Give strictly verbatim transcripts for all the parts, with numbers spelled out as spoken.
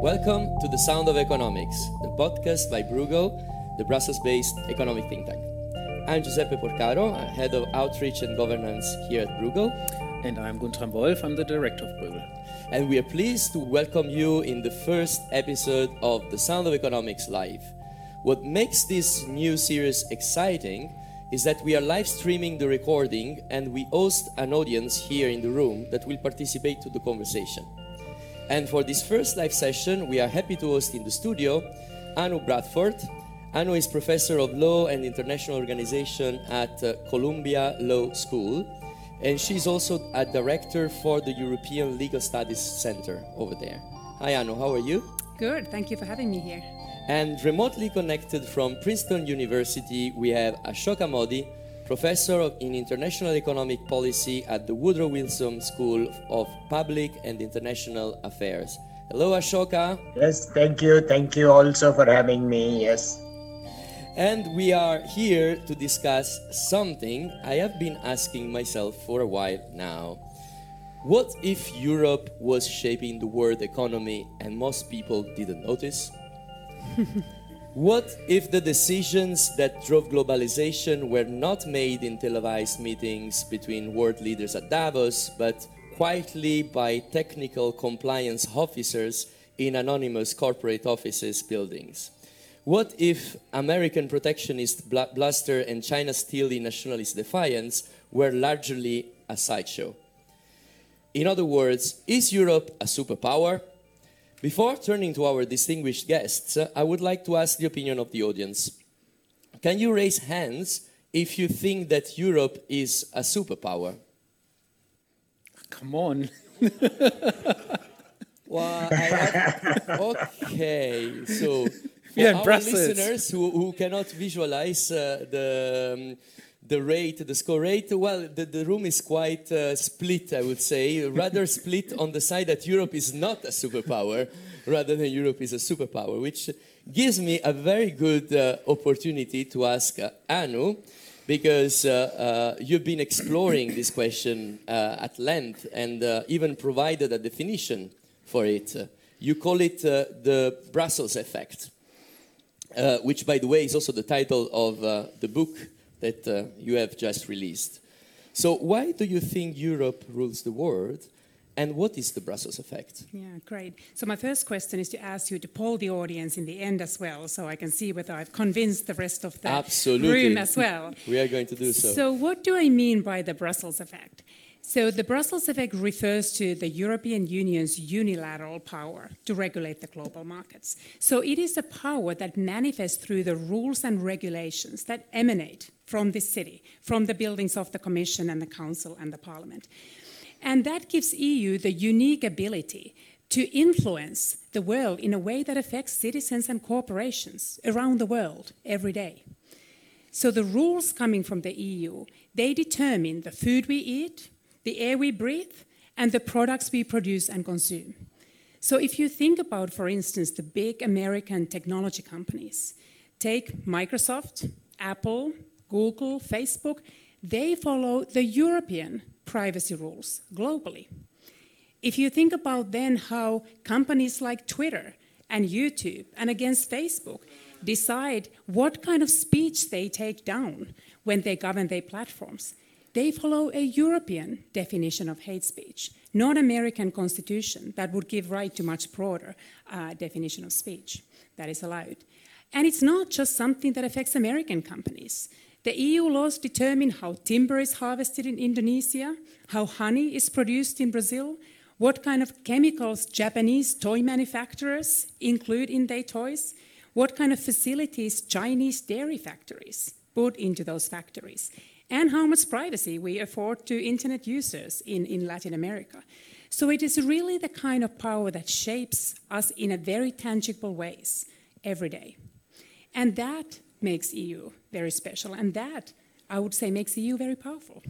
Welcome to The Sound of Economics, the podcast by Bruegel, the Brussels-based economic think tank. I'm Giuseppe Porcaro, I'm head of outreach and governance here at Bruegel. And I'm Guntram Wolf, I'm the director of Bruegel. And we are pleased to welcome you in the first episode of The Sound of Economics Live. What makes this new series exciting is that we are live streaming the recording and we host an audience here in the room that will participate to the conversation. And for this first live session, we are happy to host in the studio Anu Bradford. Anu is Professor of Law and International Organization at uh, Columbia Law School, and she's also a director for the European Legal Studies Center over there. Hi Anu, how are you? Good, thank you for having me here. And remotely connected from Princeton University, we have Ashoka Modi, Professor of, in International Economic Policy at the Woodrow Wilson School of Public and International Affairs. Hello Ashoka. Yes, thank you. Thank you also for having me, yes. And we are here to discuss something I have been asking myself for a while now. What if Europe was shaping the world economy and most people didn't notice? What if the decisions that drove globalization were not made in televised meetings between world leaders at Davos, but quietly by technical compliance officers in anonymous corporate offices buildings? What if American protectionist bluster and China's steely nationalist defiance were largely a sideshow? In other words, is Europe a superpower? Before turning to our distinguished guests, uh, I would like to ask the opinion of the audience. Can you raise hands if you think that Europe is a superpower? Come on. Well, I have, okay, so for Yeah, our Brussels. listeners who, who cannot visualize uh, the um, the rate, the score rate, well, the, the room is quite uh, split, I would say, rather split on the side that Europe is not a superpower, rather than Europe is a superpower, which gives me a very good uh, opportunity to ask uh, Anu, because uh, uh, you've been exploring this question uh, at length and uh, even provided a definition for it. Uh, you call it uh, the Brussels effect, uh, which, by the way, is also the title of uh, the book that uh, you have just released. So why do you think Europe rules the world, and what is the Brussels effect? Yeah, great. So my first question is to ask you to poll the audience in the end as well, so I can see whether I've convinced the rest of the Absolutely. room as well. We are going to do so. So what do I mean by the Brussels effect? So the Brussels effect refers to the European Union's unilateral power to regulate the global markets. So it is a power that manifests through the rules and regulations that emanate from this city, from the buildings of the Commission and the Council and the Parliament. And that gives E U the unique ability to influence the world in a way that affects citizens and corporations around the world every day. So the rules coming from the E U, they determine the food we eat, the air we breathe, and the products we produce and consume. So if you think about, for instance, the big American technology companies, take Microsoft, Apple, Google, Facebook, they follow the European privacy rules globally. If you think about then how companies like Twitter and YouTube and against Facebook decide what kind of speech they take down when they govern their platforms, they follow a European definition of hate speech, not American constitution that would give right to much broader uh, definition of speech that is allowed. And it's not just something that affects American companies. The E U laws determine how timber is harvested in Indonesia, how honey is produced in Brazil, what kind of chemicals Japanese toy manufacturers include in their toys, what kind of facilities Chinese dairy factories put into those factories, and how much privacy we afford to internet users in, in Latin America. So it is really the kind of power that shapes us in a very tangible ways every day. And that makes E U very special, and that, I would say, makes E U very powerful.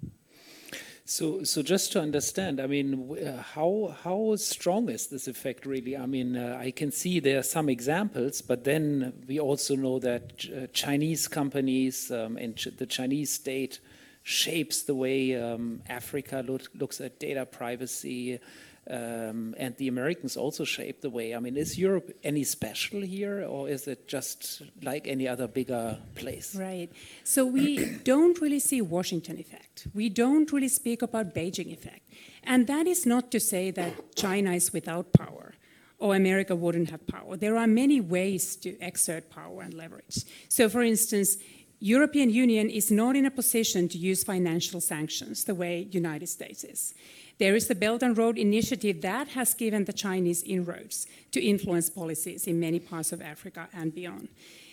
So, so just to understand, I mean, uh, how how strong is this effect really? I mean, uh, I can see there are some examples, but then we also know that uh, Chinese companies um, and ch- the Chinese state shapes the way um, Africa look, looks at data privacy. Um, and the Americans also shaped the way. I mean, is Europe any special here, or is it just like any other bigger place? Right. So we don't really see Washington effect. We don't really speak about Beijing effect. And that is not to say that China is without power or America wouldn't have power. There are many ways to exert power and leverage. So, for instance, European Union is not in a position to use financial sanctions the way United States is. There is the Belt and Road Initiative that has given the Chinese inroads to influence policies in many parts of Africa and beyond.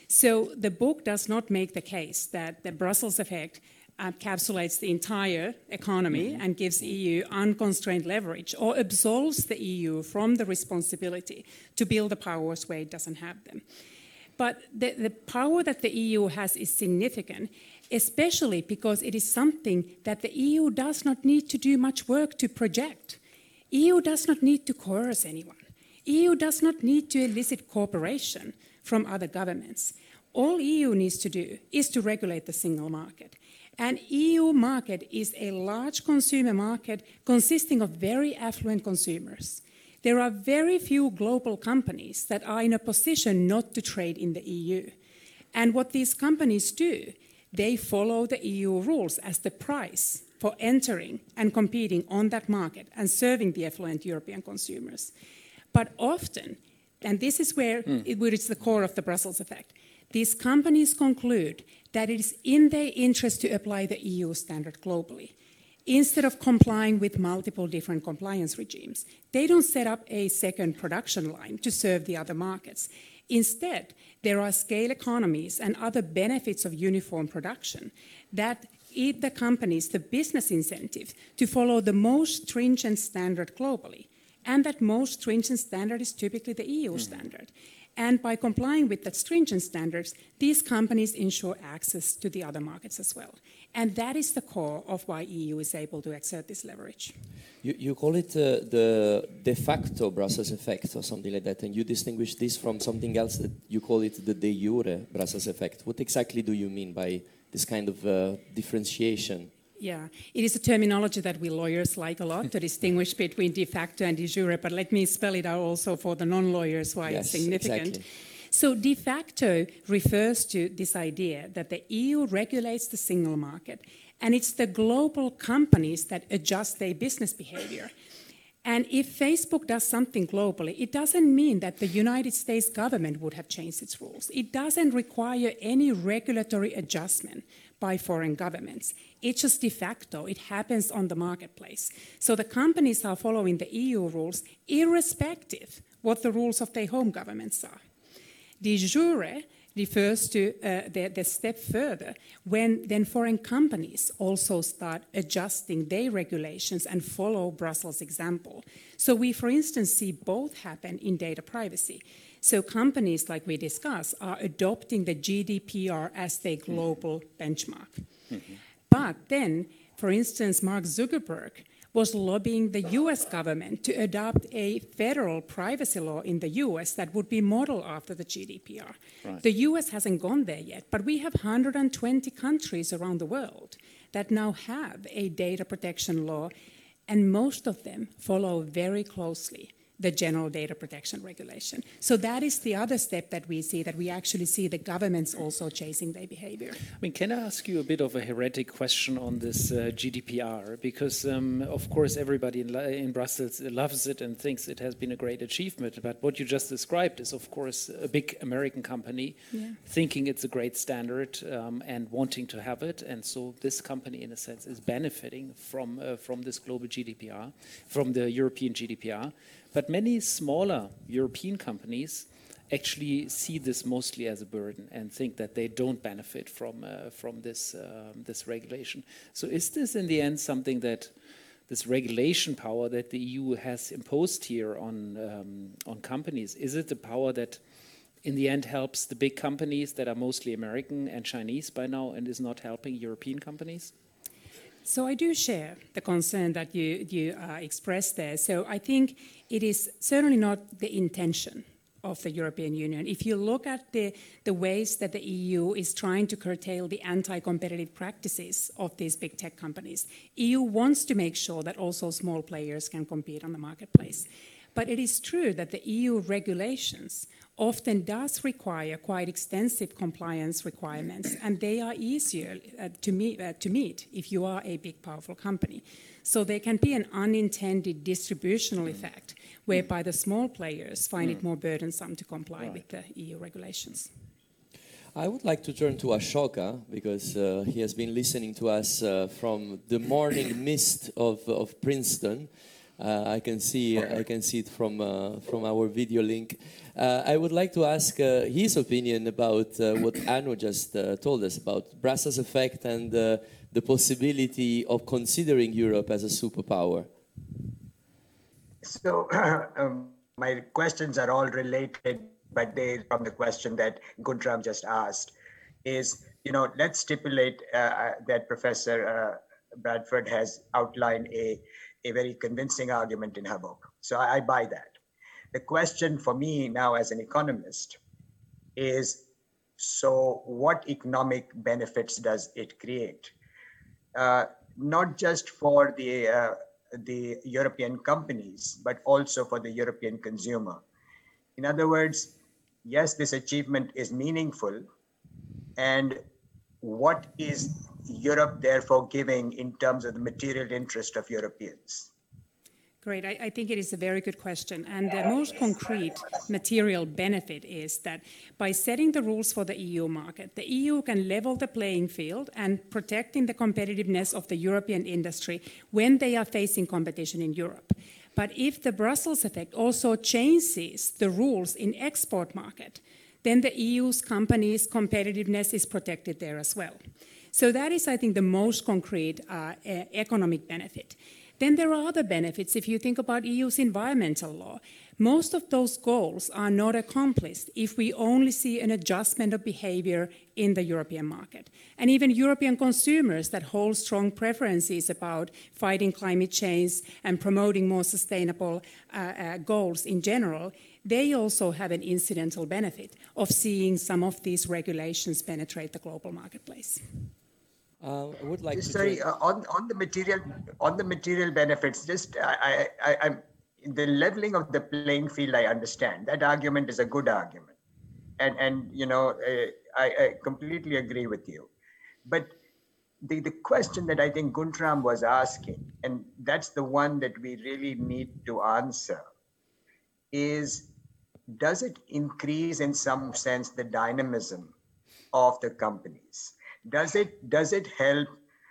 So the book does not make the case that the Brussels effect encapsulates the entire economy and gives E U unconstrained leverage, or absolves the E U from the responsibility to build the powers where it doesn't have them. But the, the power that the E U has is significant, especially because it is something that the E U does not need to do much work to project. E U does not need to coerce anyone. E U does not need to elicit cooperation from other governments. All E U needs to do is to regulate the single market. An E U market is a large consumer market consisting of very affluent consumers. There are very few global companies that are in a position not to trade in the E U. And what these companies do, they follow the E U rules as the price for entering and competing on that market and serving the affluent European consumers. But often, and this is where mm. it, where it's the core of the Brussels effect, these companies conclude that it is in their interest to apply the E U standard globally. Instead of complying with multiple different compliance regimes, they don't set up a second production line to serve the other markets. Instead, there are scale economies and other benefits of uniform production that give the companies the business incentive to follow the most stringent standard globally. And that most stringent standard is typically the E U mm-hmm. standard. And by complying with that stringent standards, these companies ensure access to the other markets as well. And that is the core of why E U is able to exert this leverage. You, you call it uh, the de facto Brussels effect or something like that, and you distinguish this from something else that you call it the de jure Brussels effect. What exactly do you mean by this kind of uh, differentiation? Yeah, it is a terminology that we lawyers like a lot to distinguish between de facto and de jure, but let me spell it out also for the non-lawyers why yes, it's significant. Exactly. So de facto refers to this idea that the E U regulates the single market, and it's the global companies that adjust their business behavior. And if Facebook does something globally, it doesn't mean that the United States government would have changed its rules. It doesn't require any regulatory adjustment by foreign governments. It's just de facto. It happens on the marketplace. So the companies are following the E U rules irrespective what the rules of their home governments are. De jure refers to uh, the, the step further when then foreign companies also start adjusting their regulations and follow Brussels' example. So we, for instance, see both happen in data privacy. So companies, like we discussed, are adopting the G D P R as their global mm-hmm. benchmark. Mm-hmm. But then, for instance, Mark Zuckerberg was lobbying the U S government to adopt a federal privacy law in the U S that would be modeled after the G D P R. Right. The U S hasn't gone there yet, but we have one hundred twenty countries around the world that now have a data protection law, and most of them follow very closely the general data protection regulation. So that is the other step that we see, that we actually see the governments also chasing their behavior. I mean, can I ask you a bit of a heretic question on this uh, G D P R? Because, um, of course, everybody in, in Brussels loves it and thinks it has been a great achievement. But what you just described is, of course, a big American company yeah. thinking it's a great standard um, and wanting to have it. And so this company, in a sense, is benefiting from, uh, from this global G D P R, from the European G D P R. But many smaller European companies actually see this mostly as a burden and think that they don't benefit from uh, from this um, this regulation. So is this in the end something that this regulation power that the E U has imposed here on um, on companies, is it the power that in the end helps the big companies that are mostly American and Chinese by now and is not helping European companies? So I do share the concern that you, you uh, expressed there. So I think it is certainly not the intention of the European Union. If you look at the, the ways that the E U is trying to curtail the anti-competitive practices of these big tech companies, E U wants to make sure that also small players can compete on the marketplace. But it is true that the E U regulations often does require quite extensive compliance requirements, and they are easier uh, to, meet, uh, to meet if you are a big, powerful company. So there can be an unintended distributional effect whereby the small players find it more burdensome to comply right. with the E U regulations. I would like to turn to Ashoka because uh, he has been listening to us uh, from the morning mist of, of Princeton. Uh, I can see I can see it from uh, from our video link. Uh, I would like to ask uh, his opinion about uh, what Anu just uh, told us about Brussels effect and uh, the possibility of considering Europe as a superpower. So um, my questions are all related, but they from the question that Guntram just asked is, you know, let's stipulate uh, that Professor uh, Bradford has outlined a a very convincing argument in her book. So I, I buy that. The question for me now as an economist is, so what economic benefits does it create? Uh, not just for the, uh, the European companies, but also for the European consumer. In other words, yes, this achievement is meaningful. And what is Europe therefore giving in terms of the material interest of Europeans? Great. I, I think it is a very good question. And the most concrete material benefit is that by setting the rules for the E U market, the E U can level the playing field and protecting the competitiveness of the European industry when they are facing competition in Europe. But if the Brussels effect also changes the rules in export market, then the E U's companies' competitiveness is protected there as well. So that is, I think, the most concrete uh, e- economic benefit. Then there are other benefits if you think about E U's environmental law. Most of those goals are not accomplished if we only see an adjustment of behavior in the European market. And even European consumers that hold strong preferences about fighting climate change and promoting more sustainable uh, uh, goals in general, they also have an incidental benefit of seeing some of these regulations penetrate the global marketplace. Uh, I would like to sorry uh, on on the material on the material benefits. Just I, I I'm the leveling of the playing field. I understand that argument is a good argument, and and you know uh, I, I completely agree with you. But the the question that I think Guntram was asking, and that's the one that we really need to answer, is does it increase in some sense the dynamism of the companies? Does it does it help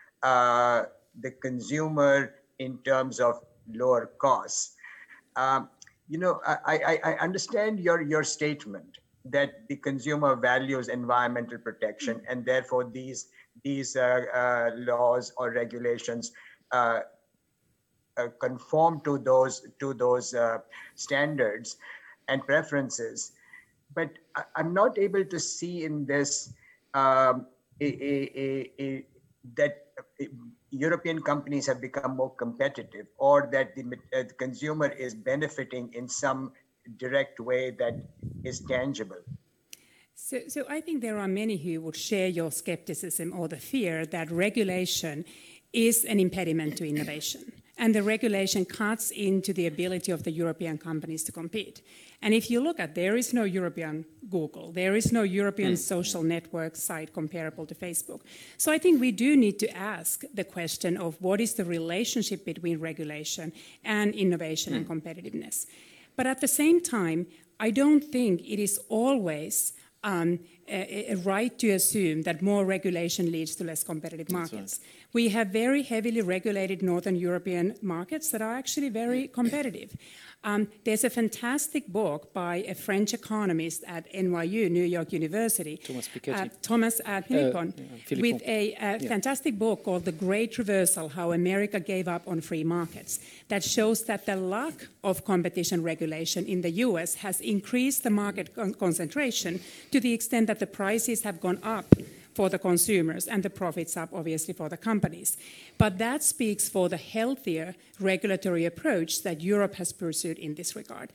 uh, the consumer in terms of lower costs? Um, you know, I, I, I understand your your statement that the consumer values environmental protection, and therefore these these uh, uh, laws or regulations uh, uh, conform to those to those uh, standards and preferences. But I, I'm not able to see in this. Um, A, a, a, that European companies have become more competitive, or that the, uh, the consumer is benefiting in some direct way that is tangible. So, so I think there are many who would share your skepticism or the fear that regulation is an impediment to innovation. And the regulation cuts into the ability of the European companies to compete. And if you look at, there is no European Google, there is no European mm. social network site comparable to Facebook. So I think we do need to ask the question of what is the relationship between regulation and innovation mm. and competitiveness. But at the same time, I don't think it is always Um, a, a right to assume that more regulation leads to less competitive markets. Right. We have very heavily regulated Northern European markets that are actually very competitive. Um, there's a fantastic book by a French economist at N Y U, New York University, Thomas Piketty. Uh, Thomas uh, Philippon, uh, yeah, with a, a yeah. fantastic book called The Great Reversal, How America Gave Up on Free Markets, that shows that the lack of competition regulation in the U S has increased the market con- concentration to the extent that the prices have gone up for the consumers and the profits up, obviously, for the companies. But that speaks for the healthier regulatory approach that Europe has pursued in this regard.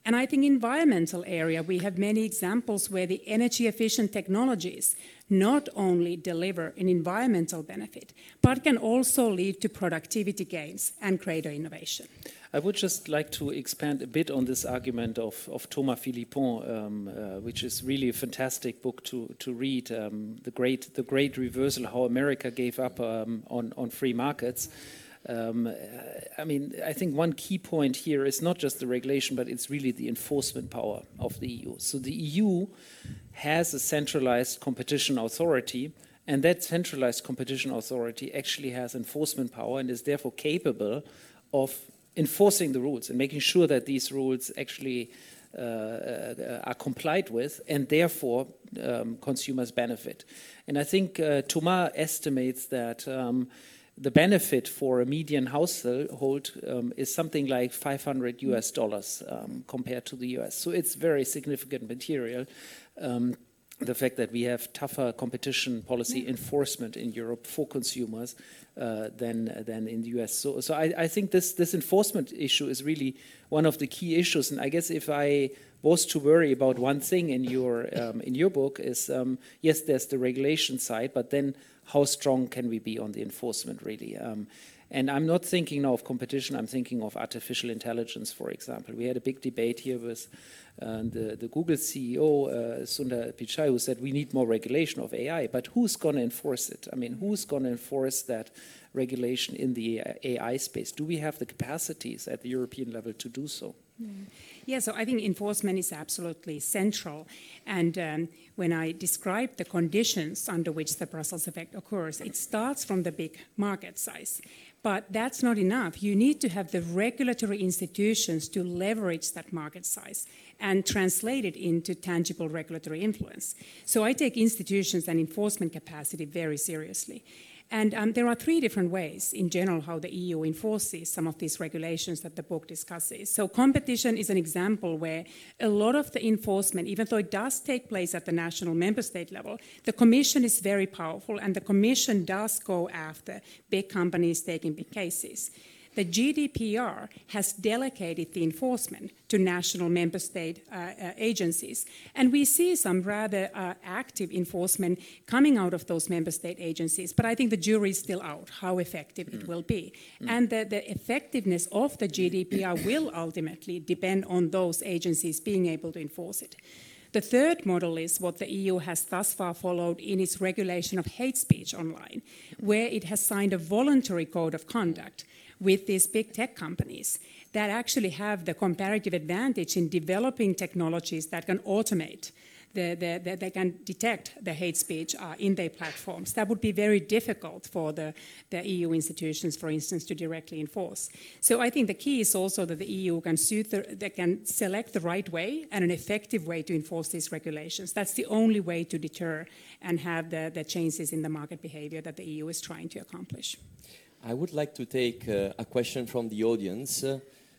And I think environmental area, we have many examples where the energy efficient technologies not only deliver an environmental benefit, but can also lead to productivity gains and greater innovation. I would just like to expand a bit on this argument of, of Thomas Philippon, um, uh, which is really a fantastic book to, to read, um, the, great, the Great Reversal, How America Gave Up um, on, on Free Markets. Um, I mean, I think one key point here is not just the regulation, but it's really the enforcement power of the E U. So the E U has a centralized competition authority, and that centralized competition authority actually has enforcement power and is therefore capable of enforcing the rules and making sure that these rules actually uh, uh, are complied with, and therefore um, consumers benefit. And I think uh, Thomas estimates that um, the benefit for a median household um, is something like five hundred U S dollars um, compared to the U S. So it's very significant material. Um, the fact that we have tougher competition policy enforcement in Europe for consumers uh, than than in the U S. So, so I, I think this this enforcement issue is really one of the key issues. And I guess if I was to worry about one thing in your um, in your book is um, yes, there's the regulation side, but then how strong can we be on the enforcement, really? Um, and I'm not thinking now of competition, I'm thinking of artificial intelligence, for example. We had a big debate here with uh, the, the Google C E O, uh, Sundar Pichai, who said we need more regulation of A I, but who's going to enforce it? I mean, who's going to enforce that regulation in the A I space? Do we have the capacities at the European level to do so? Yeah. Yeah, so I think enforcement is absolutely central. And um, when I describe the conditions under which the Brussels effect occurs, it starts from the big market size. But that's not enough. You need to have the regulatory institutions to leverage that market size and translate it into tangible regulatory influence. So I take institutions and enforcement capacity very seriously. And um, there are three different ways, in general, how the E U enforces some of these regulations that the book discusses. So competition is an example where a lot of the enforcement, even though it does take place at the national member state level, the Commission is very powerful, and the Commission does go after big companies taking big cases. The G D P R has delegated the enforcement to national member state uh, uh, agencies. And we see some rather uh, active enforcement coming out of those member state agencies. But I think the jury is still out how effective mm. it will be. Mm. And the, the effectiveness of the G D P R will ultimately depend on those agencies being able to enforce it. The third model is what the E U has thus far followed in its regulation of hate speech online, where it has signed a voluntary code of conduct with these big tech companies that actually have the comparative advantage in developing technologies that can automate, the, the, the, they can detect the hate speech uh, in their platforms. That would be very difficult for the, the E U institutions, for instance, to directly enforce. So I think the key is also that the E U can, suit the, they can select the right way and an effective way to enforce these regulations. That's the only way to deter and have the, the changes in the market behavior that the E U is trying to accomplish. I would like to take uh, a question from the audience. Uh,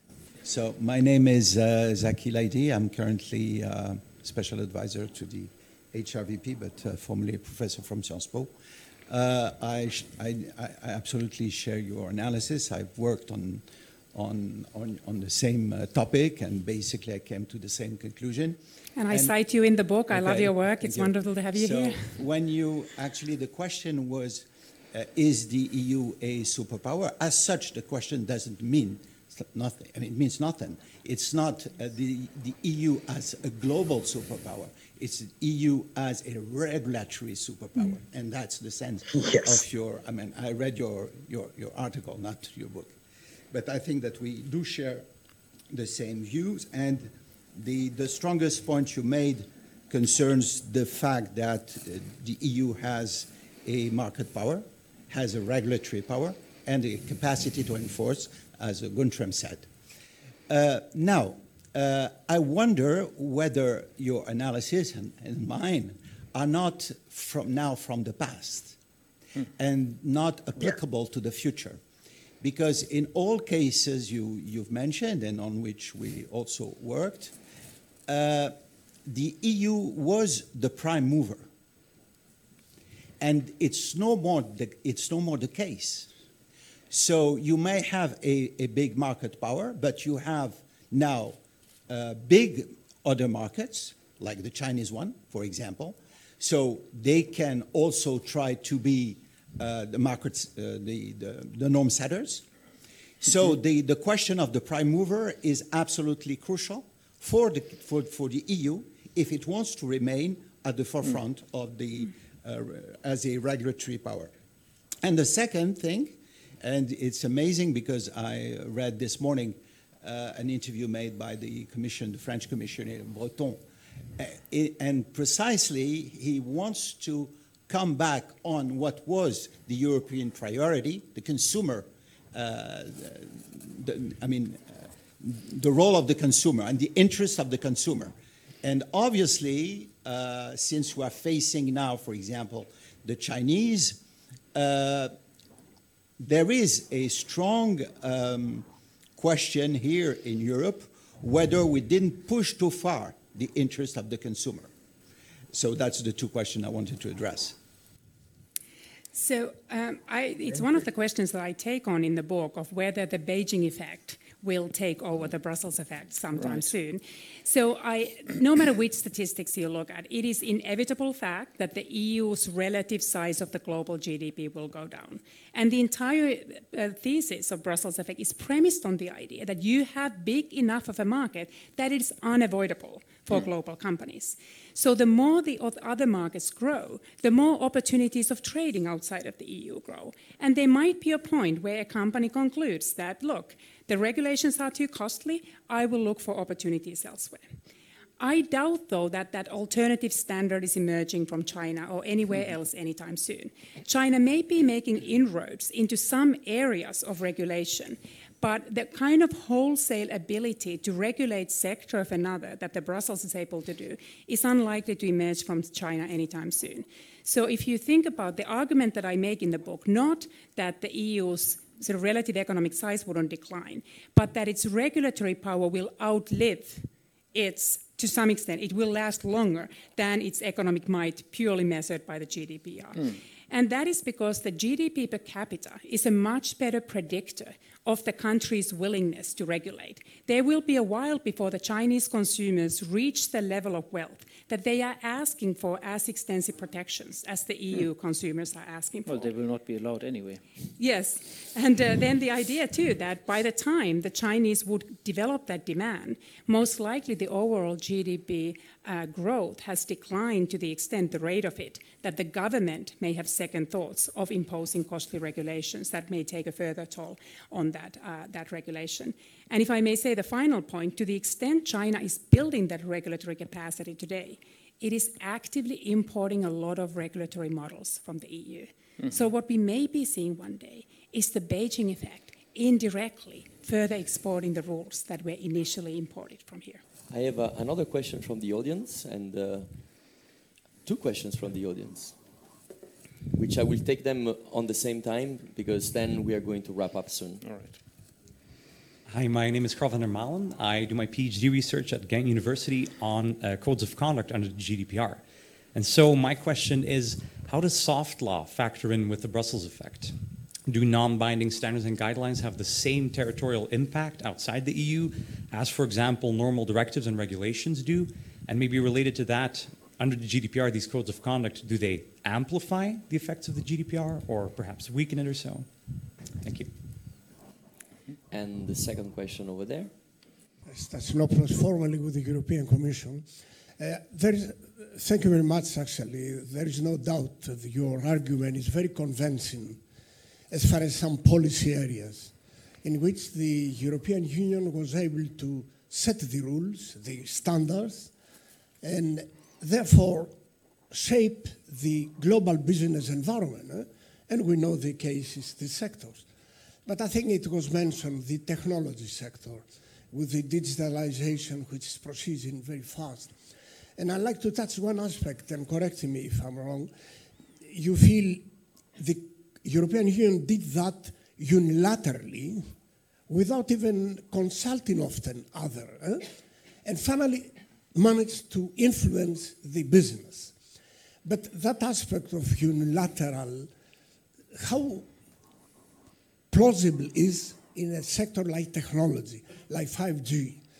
so my name is uh, Zaki Laidi. I'm currently uh, special advisor to the H R V P, but uh, formerly a professor from Sciences Po. Uh, I, I, I absolutely share your analysis. I've worked on, on, on, on the same uh, topic, and basically I came to the same conclusion. And I and, cite you in the book. I okay, love your work. It's wonderful to have you so here. When you, actually the question was, Uh, is the E U a superpower? As such, the question doesn't mean nothing. I mean, it means nothing. It's not uh, the, the E U as a global superpower. It's the E U as a regulatory superpower. Mm. And that's the sense yes. of your, I mean, I read your, your, your article, not your book. But I think that we do share the same views. And the, the strongest point you made concerns the fact that uh, the E U has a market power, has a regulatory power, and a capacity to enforce, as Guntram said. Uh, now, uh, I wonder whether your analysis and, and mine are not from now from the past hmm. and not applicable yeah. to the future. Because in all cases you, you've mentioned and on which we also worked, uh, the E U was the prime mover. And it's no more the, it's no more the case. So you may have a, a big market power, but you have now uh, big other markets, like the Chinese one, for example. So they can also try to be uh, the markets, uh, the, the, the norm setters. So mm-hmm. the, the question of the prime mover is absolutely crucial for the, for, for the E U if it wants to remain at the forefront mm. of the, uh, as a regulatory power. And the second thing, and it's amazing because I read this morning uh, an interview made by the Commission, the French Commissioner Breton, uh, it, and precisely he wants to come back on what was the European priority, the consumer, uh, the, I mean, uh, the role of the consumer and the interests of the consumer. And obviously, uh, since we are facing now, for example, the Chinese, uh, there is a strong um, question here in Europe whether we didn't push too far the interest of the consumer. So that's the two questions I wanted to address. So um, I, it's one of the questions that I take on in the book of whether the Beijing effect will take over the Brussels effect sometime right. soon. So I, no matter which statistics you look at, it is inevitable fact that the E U's relative size of the global G D P will go down. And the entire uh, thesis of Brussels effect is premised on the idea that you have big enough of a market that it is unavoidable for mm. global companies. So the more the other markets grow, the more opportunities of trading outside of the E U grow. And there might be a point where a company concludes that, look, the regulations are too costly, I will look for opportunities elsewhere. I doubt, though, that that alternative standard is emerging from China or anywhere mm-hmm. else anytime soon. China may be making inroads into some areas of regulation, but the kind of wholesale ability to regulate sector of another that the Brussels is able to do is unlikely to emerge from China anytime soon. So if you think about the argument that I make in the book, not that the E U's sort of relative economic size wouldn't decline, but that its regulatory power will outlive its, to some extent, it will last longer than its economic might purely measured by the G D P R. Mm. And that is because the G D P per capita is a much better predictor of the country's willingness to regulate. There will be a while before the Chinese consumers reach the level of wealth that they are asking for as extensive protections as the E U mm. consumers are asking for. Well, they will not be allowed anyway. Yes, and uh, then the idea too that by the time the Chinese would develop that demand, most likely the overall G D P uh, growth has declined to the extent, the rate of it, that the government may have second thoughts of imposing costly regulations that may take a further toll on that, uh, that regulation. And if I may say the final point, to the extent China is building that regulatory capacity today, it is actively importing a lot of regulatory models from the E U. Mm-hmm. So what we may be seeing one day is the Beijing effect indirectly further exporting the rules that were initially imported from here. I have uh, another question from the audience and uh, two questions from the audience, which I will take them on the same time because then we are going to wrap up soon. All right. Hi, my name is Carl van der Malen. I do my PhD research at Ghent University on uh, codes of conduct under the G D P R. And so my question is, how does soft law factor in with the Brussels effect? Do non-binding standards and guidelines have the same territorial impact outside the E U as, for example, normal directives and regulations do? And maybe related to that, under the G D P R, these codes of conduct, do they amplify the effects of the G D P R or perhaps weaken it or so? Thank you. And the second question over there. Stasinopoulos, formally with the European Commission. Uh, there is, thank you very much, actually. There is no doubt that your argument is very convincing as far as some policy areas in which the European Union was able to set the rules, the standards, and therefore shape the global business environment. Eh? And we know the cases, the sectors. But I think it was mentioned, the technology sector, with the digitalization, which is proceeding very fast. And I'd like to touch one aspect, and correct me if I'm wrong. You feel the European Union did that unilaterally, without even consulting often other, eh? and finally managed to influence the business. But that aspect of unilateral, how plausible is in a sector like technology, like five G,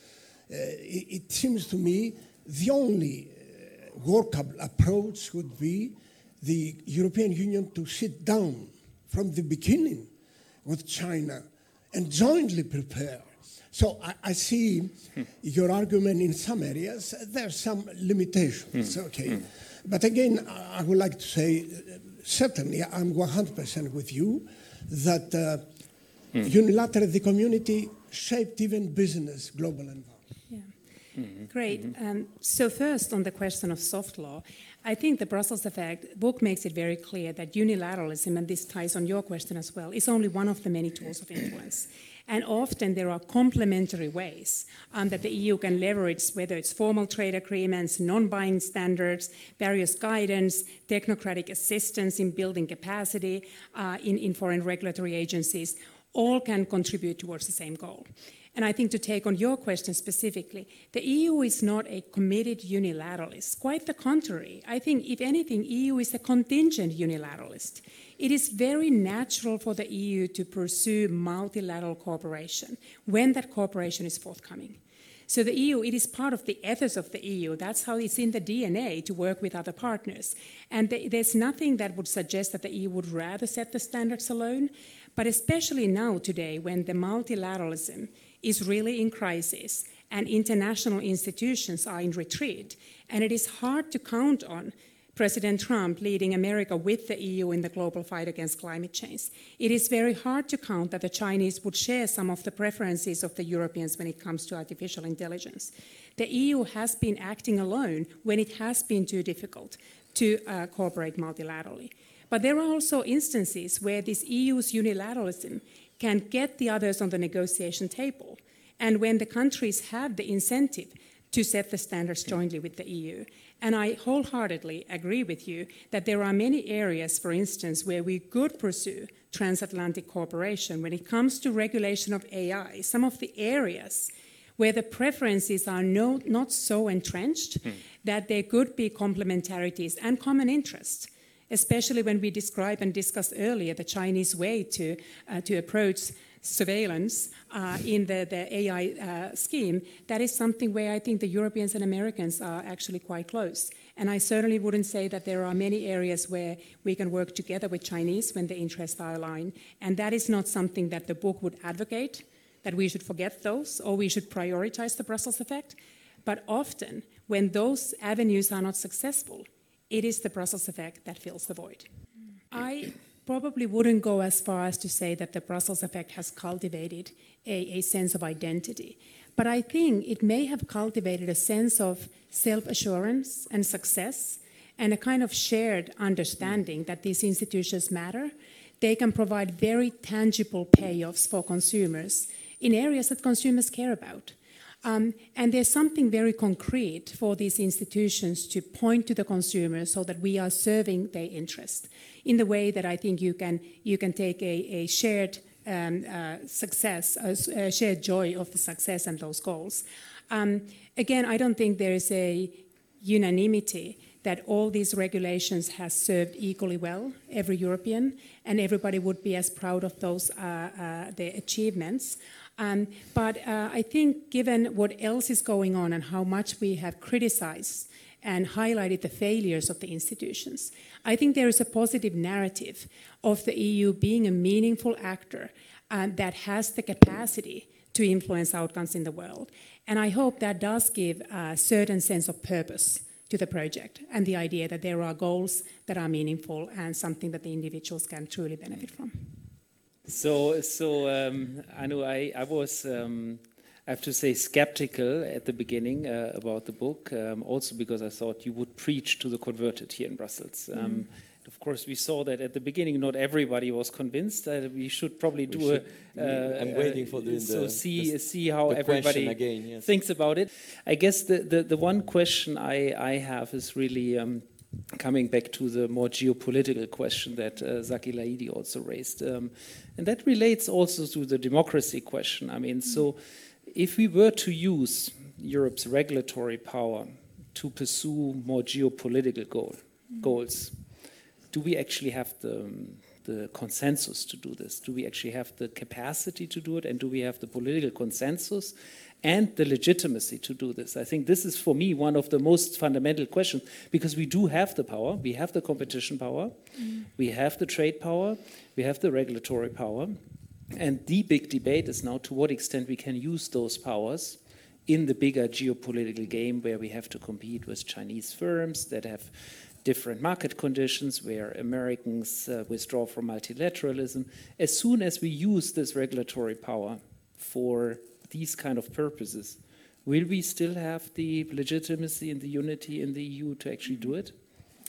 it, it seems to me the only uh, workable approach would be the European Union to sit down from the beginning with China and jointly prepare. So I, I see hmm. your argument in some areas. There's some limitations, hmm. okay. Hmm. But again, I would like to say, uh, certainly I'm one hundred percent with you that uh, hmm. unilaterally the community shaped even business, global environment. Yeah. Mm-hmm. Great. Mm-hmm. Um, so first, on the question of soft law, I think the Brussels effect book makes it very clear that unilateralism, and this ties on your question as well, is only one of the many tools of influence. And often there are complementary ways um, that the E U can leverage, whether it's formal trade agreements, non-binding standards, various guidance, technocratic assistance in building capacity uh, in, in foreign regulatory agencies, all can contribute towards the same goal. And I think to take on your question specifically, the E U is not a committed unilateralist. Quite the contrary. I think, if anything, E U is a contingent unilateralist. It is very natural for the E U to pursue multilateral cooperation when that cooperation is forthcoming. So the E U, it is part of the ethos of the E U. That's how it's in the D N A to work with other partners. And th- there's nothing that would suggest that the E U would rather set the standards alone. But especially now, today, when the multilateralism is really in crisis and international institutions are in retreat, and it is hard to count on President Trump leading America with the E U in the global fight against climate change. It is very hard to count that the Chinese would share some of the preferences of the Europeans when it comes to artificial intelligence. The E U has been acting alone when it has been too difficult to uh, cooperate multilaterally. But there are also instances where this E U's unilateralism can get the others on the negotiation table, and when the countries have the incentive to set the standards jointly with the E U. And I wholeheartedly agree with you that there are many areas, for instance, where we could pursue transatlantic cooperation when it comes to regulation of A I, some of the areas where the preferences are no, not so entrenched mm. that there could be complementarities and common interests, especially when we describe and discussed earlier the Chinese way to, uh, to approach surveillance uh, in the, the A I uh, scheme. That is something where I think the Europeans and Americans are actually quite close. And I certainly wouldn't say that there are many areas where we can work together with Chinese when the interests are aligned. And that is not something that the book would advocate, that we should forget those or we should prioritize the Brussels effect. But often, when those avenues are not successful, it is the Brussels effect that fills the void. I probably wouldn't go as far as to say that the Brussels effect has cultivated a, a sense of identity. But I think it may have cultivated a sense of self-assurance and success and a kind of shared understanding that these institutions matter. They can provide very tangible payoffs for consumers in areas that consumers care about. Um, and there's something very concrete for these institutions to point to the consumer so that we are serving their interest in the way that I think you can, you can take a, a shared um, uh, success, a, a shared joy of the success and those goals. Um, again, I don't think there is a unanimity that all these regulations has served equally well every European, and everybody would be as proud of those uh, uh, their achievements. Um, but uh, I think given what else is going on and how much we have criticized and highlighted the failures of the institutions, I think there is a positive narrative of the E U being a meaningful actor uh, that has the capacity to influence outcomes in the world. And I hope that does give a certain sense of purpose to the project and the idea that there are goals that are meaningful and something that the individuals can truly benefit from. So, so um, Anu, I, I was, um, I have to say, skeptical at the beginning uh, about the book, um, also because I thought you would preach to the converted here in Brussels. Um, mm. Of course, we saw that at the beginning, not everybody was convinced. That we should probably do should, a. Uh, I'm waiting for doing so the. see the, see how everybody again, yes. thinks about it. I guess the, the, the one question I, I have is really. Um, Coming back to the more geopolitical question that uh, Zaki Laidi also raised. Um, and that relates also to the democracy question. I mean, so if we were to use Europe's regulatory power to pursue more geopolitical goal, goals, do we actually have the um, the consensus to do this? Do we actually have the capacity to do it, and do we have the political consensus and the legitimacy to do this? I think this is, for me, one of the most fundamental questions, because we do have the power, we have the competition power, mm. we have the trade power, we have the regulatory power, and the big debate is now to what extent we can use those powers in the bigger geopolitical game where we have to compete with Chinese firms that have different market conditions, where Americans uh, withdraw from multilateralism. As soon as we use this regulatory power for these kind of purposes, will we still have the legitimacy and the unity in the E U to actually do it?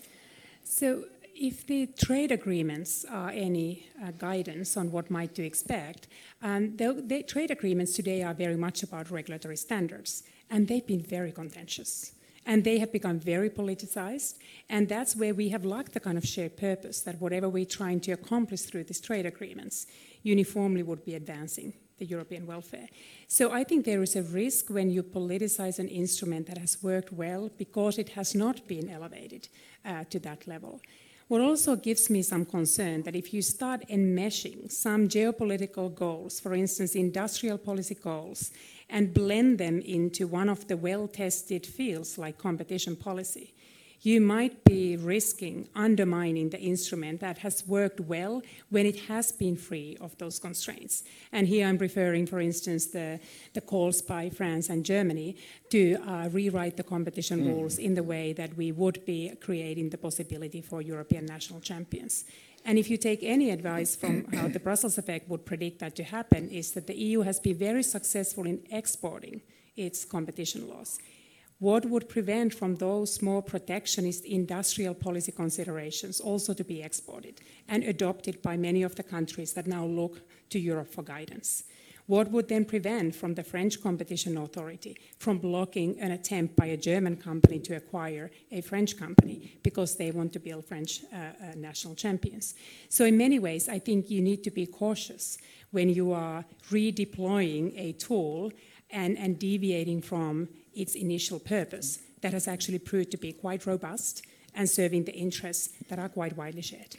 So if the trade agreements are any uh, guidance on what might to expect, um, the, the trade agreements today are very much about regulatory standards, and they've been very contentious. And they have become very politicized, and that's where we have lacked the kind of shared purpose that whatever we're trying to accomplish through these trade agreements uniformly would be advancing the European welfare. So I think there is a risk when you politicize an instrument that has worked well because it has not been elevated uh, to that level. What also gives me some concern that if you start enmeshing some geopolitical goals, for instance, industrial policy goals, and blend them into one of the well-tested fields like competition policy, you might be risking undermining the instrument that has worked well when it has been free of those constraints. And here I'm referring, for instance, the, the calls by France and Germany to uh, rewrite the competition mm. rules in the way that we would be creating the possibility for European national champions. And if you take any advice from how the Brussels effect would predict that to happen, is that the E U has been very successful in exporting its competition laws. What would prevent from those more protectionist industrial policy considerations also to be exported and adopted by many of the countries that now look to Europe for guidance? What would then prevent from the French Competition Authority from blocking an attempt by a German company to acquire a French company because they want to build French uh, uh, national champions? So in many ways, I think you need to be cautious when you are redeploying a tool and, and deviating from its initial purpose that has actually proved to be quite robust and serving the interests that are quite widely shared.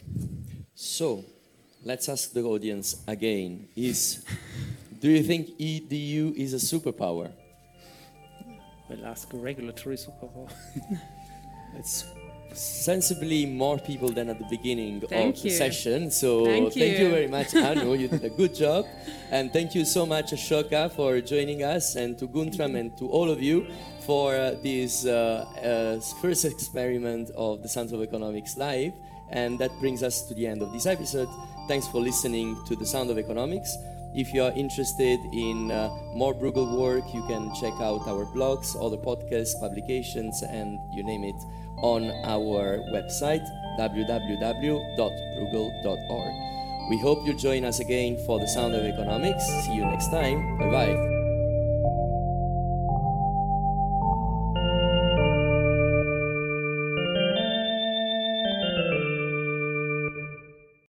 So, let's ask the audience again. Is, do you think E- the E U is a superpower? We'll ask a regulatory superpower. It's sensibly more people than at the beginning thank of you. the session. So thank you, thank you very much, Anu. You did a good job. And thank you so much, Ashoka, for joining us, and to Guntram and to all of you for uh, this uh, uh, first experiment of the Sounds of Economics Live. And that brings us to the end of this episode. Thanks for listening to The Sound of Economics. If you are interested in uh, more Bruegel work, you can check out our blogs, other podcasts, publications, and you name it, on our website, w w w dot bruegel dot org. We hope you join us again for The Sound of Economics. See you next time. Bye-bye.